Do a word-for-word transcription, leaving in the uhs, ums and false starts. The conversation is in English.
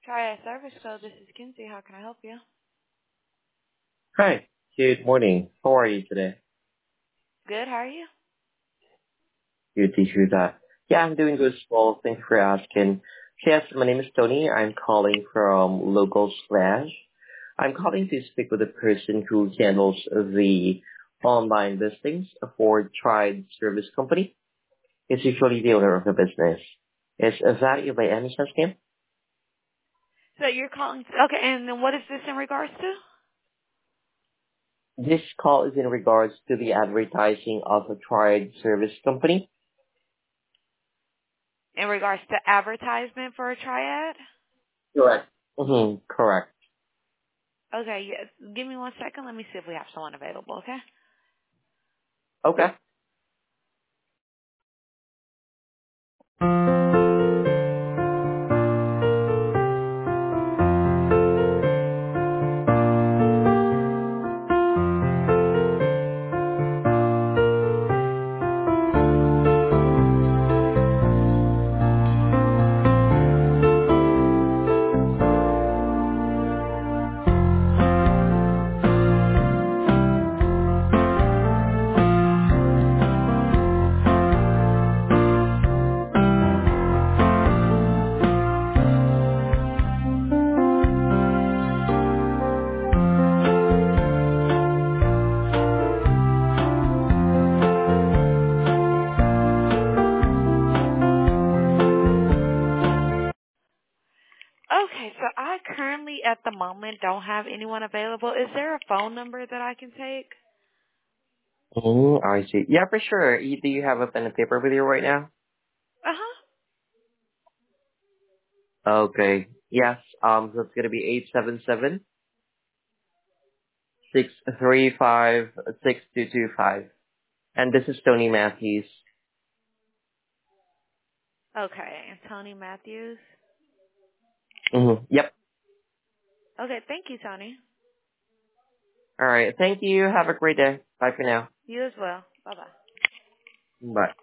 Try a service code. This is Kinsey. How can I help you? Hi, good morning. How are you today? Good. How are you? Good to hear that. Yeah, I'm doing good as well. Thanks for asking. Yes, my name is Tony. I'm calling from Local Slash. I'm calling to speak with the person who handles the online listings for Tried Service Company. It's usually the owner of the business. Is that you by any chance, Kim? So you're calling. Okay, and then what is this in regards to? This call is in regards to the advertising of a Tried Service Company. In regards to advertisement for a triad? Correct. Mm-hmm, correct. Okay, yes. Give me one second. Let me see if we have someone available, okay? Okay. Okay, so I currently at the moment don't have anyone available. Is there a phone number that I can take? Mm, I see. Yeah, for sure. You- Do you have a pen and paper with you right now? Uh-huh. Okay. Yes. Um, so it's gonna be eight seven seven six three five six two two five. And this is Tony Matthews. Okay, Tony Matthews. Mm-hmm. Yep. Okay, thank you, Tony. All right. Thank you. Have a great day. Bye for now. You as well. Bye-bye. Bye.